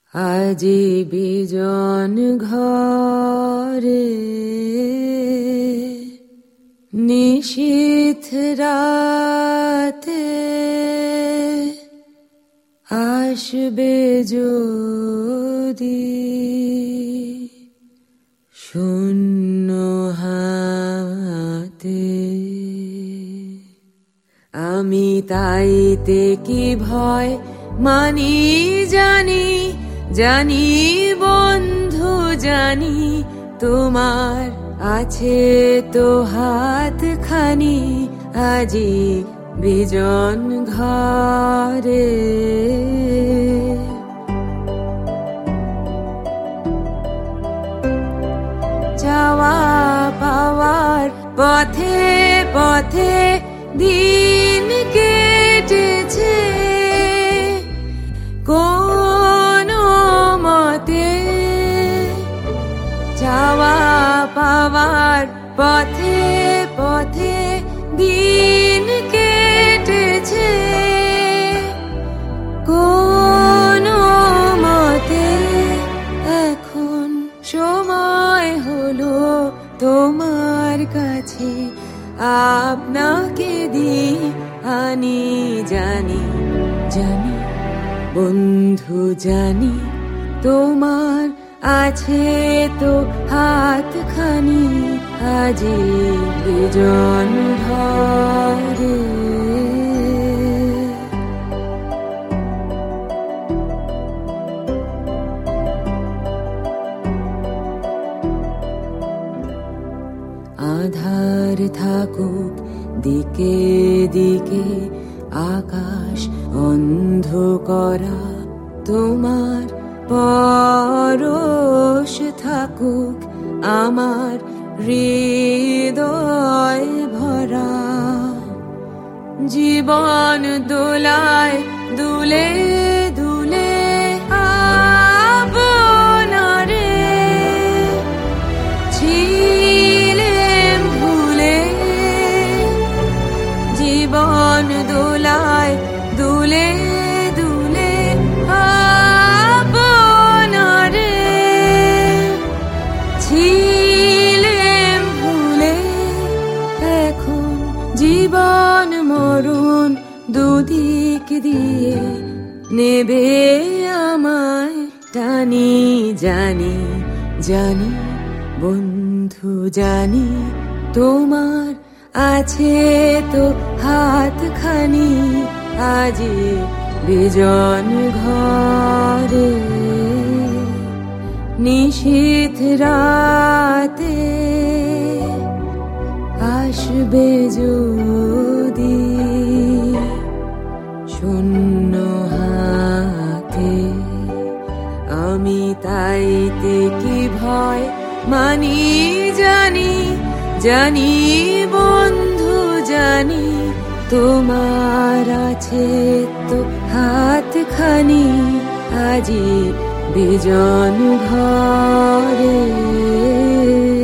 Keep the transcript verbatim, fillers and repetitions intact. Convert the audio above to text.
আজি বিজন ঘরে নিশীথ রাতে আসবে যদি শূন্য হাতে, আমি তাইতে কি ভয় মানি জানি, জানি বন্ধু জানি তোমার আছে তো হাত খানি আজি বিজন ঘরে। চাওয়া পাওয়ার পথে পথে দিন কেটেছে কোন মতে, চাওয়া পাওয়ার পথে পথে দিন কেটেছে কোন মতে। এখন সময় হলো তোমার কাছে আপনাকে দি আনি জানি, জানি বন্ধু জানি তোমার আছে তো হাত খানি আজি বিজন ঘরে। আধার থাকুক দিকে দিকে আকাশ অন্ধ করা, তোমার পরশ থাকুক আমার হৃদয় ভরা। জীবন দোলায় দুলে দুলে আপনারে ছিলেম ভুলে, জীবন দোলায় দুলে দুলে আপনারে ছিলেম ভুলে। এখন জীবন মরণ দুদিক দিয়ে নেবে আমায় টানি জানি, জানি বন্ধু জানি তোমার আছে তো হাত খানি আজি বিজন ঘরে। নিশীথ রাতে আসবে যদি শূন্য হাতে, আমি তাইতে কি ভয় মানি জানি, জানি বন্ধু জানি তোমার আছে তো হাত খানি আজি বিজন ঘরে।